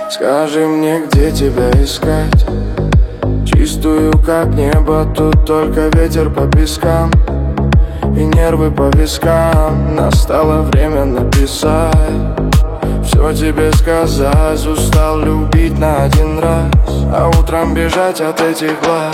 Скажи мне, где тебя искать? Чистую, как небо, тут только ветер по пескам и нервы по вискам. Настало время написать, все тебе сказать. Устал любить на один раз, а утром бежать от этих глаз.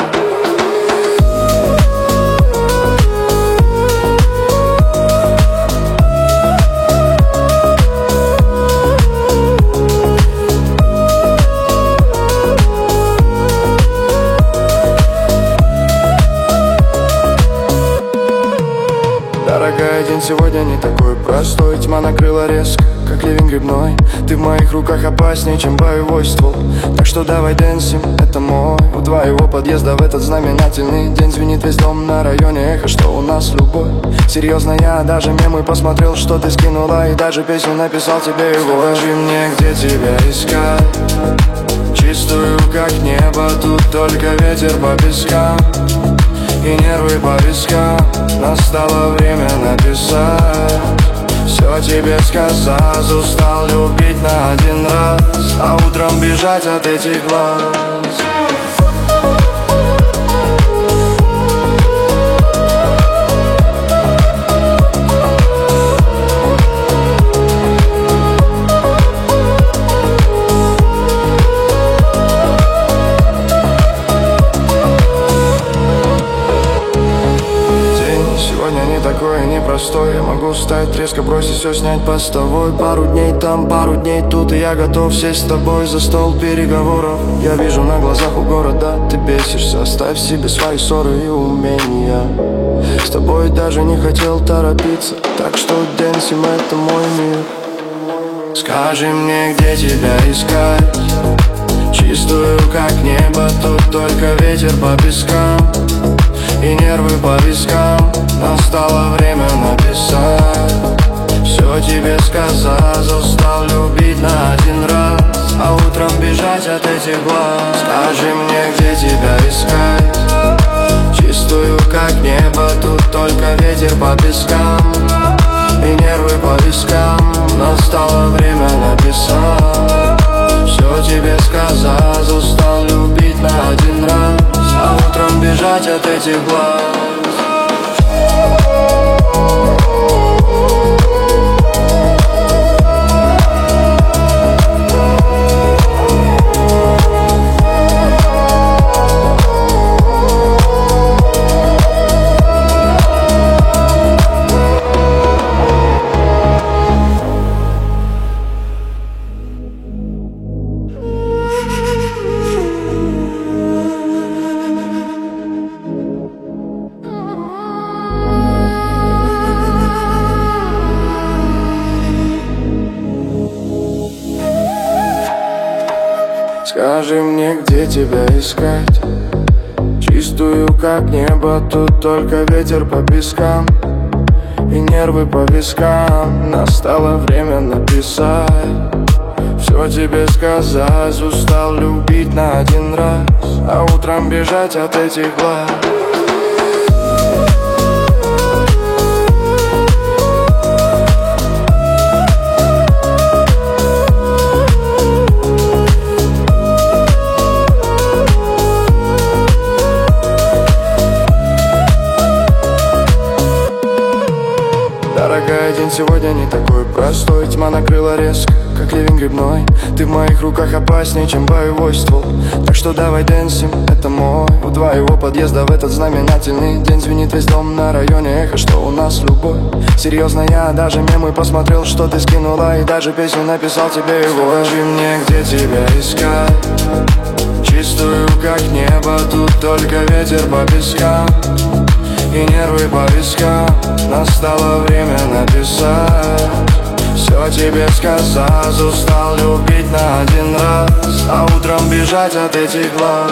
Дорогая, день сегодня не такой простой. Тьма накрыла резко, как ливень грибной. Ты в моих руках опаснее, чем боевой ствол. Так что давай дэнсим, это мой. У твоего подъезда в этот знаменательный день звенит весь дом на районе эхо, что у нас любовь. Серьезно, я даже мемы посмотрел, что ты скинула, и даже песню написал тебе его. Скажи мне, где тебя искать? Чистую, как небо, тут только ветер по пескам и нервы по вискам. Настало время написать, все тебе сказать. Устал любить на один раз, а утром бежать от этих глаз. Такой непростой, я могу встать, резко бросить все, снять постовой. Пару дней там, пару дней тут, и я готов сесть с тобой за стол переговоров. Я вижу на глазах у города, ты бесишься. Оставь себе свои ссоры и умения. С тобой даже не хотел торопиться, так что дэнсим, это мой мир. Скажи мне, где тебя искать? Чистую, как небо, тут только ветер по пескам и нервы по вискам. Настало время написать, все тебе сказать. Устал любить на один раз, а утром бежать от этих глаз. Скажи мне, где тебя искать? Чистую, как небо, тут только ветер по пескам и нервы по вискам. Настало время написать, все тебе сказать. Устал любить на один раз, а утром бежать от этих глаз. Скажи мне, где тебя искать? Чистую, как небо, тут только ветер по пескам и нервы по вискам. Настало время написать, все тебе сказать. Устал любить на один раз, а утром бежать от этих глаз. Дорогая, день сегодня не такой простой. Тьма накрыла резко, как ливень грибной. Ты в моих руках опаснее, чем боевой ствол. Так что давай дэнсим, это мой. У твоего подъезда в этот знаменательный день звенит весь дом на районе эхо, что у нас любовь. Серьезно, я даже мемы посмотрел, что ты скинула, и даже песню написал тебе его. Скажи мне, где тебя искать? Чистую, как небо, тут только ветер по пескам и нервы по вискам. Настало время написать, все тебе сказать. Устал любить на один раз, а утром бежать от этих глаз.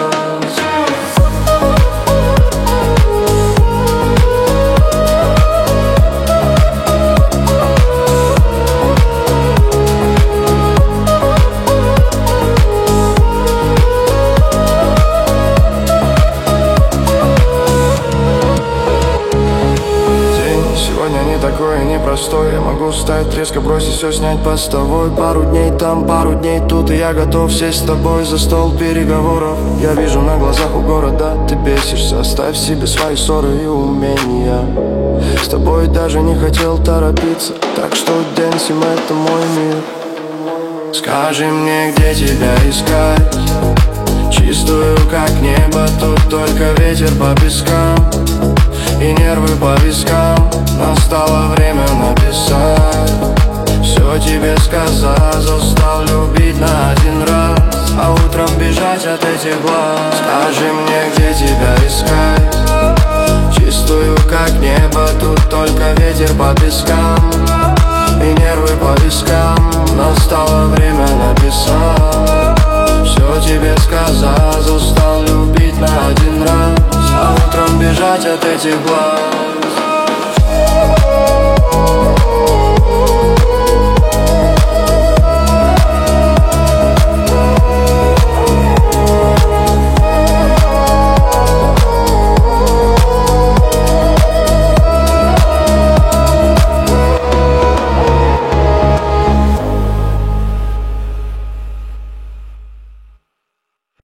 Такой непростой, я могу встать, резко бросить все, снять постовой. Пару дней там, пару дней тут, и я готов сесть с тобой за стол переговоров. Я вижу на глазах у города, ты бесишься. Оставь себе свои ссоры и умения. С тобой даже не хотел торопиться, так что Денсим, это мой мир. Скажи мне, где тебя искать? Чистую, как небо, тут только ветер по пескам и нервы по вискам. Настало время написать все тебе сказать. Устал любить на один раз, а утром бежать от этих глаз. Скажи мне, где тебя искать? Чистую, как небо, тут только ветер по пескам и нервы по вискам. Настало время написать все тебе сказать. Устал любить на один раз, а утром бежать от этих глаз.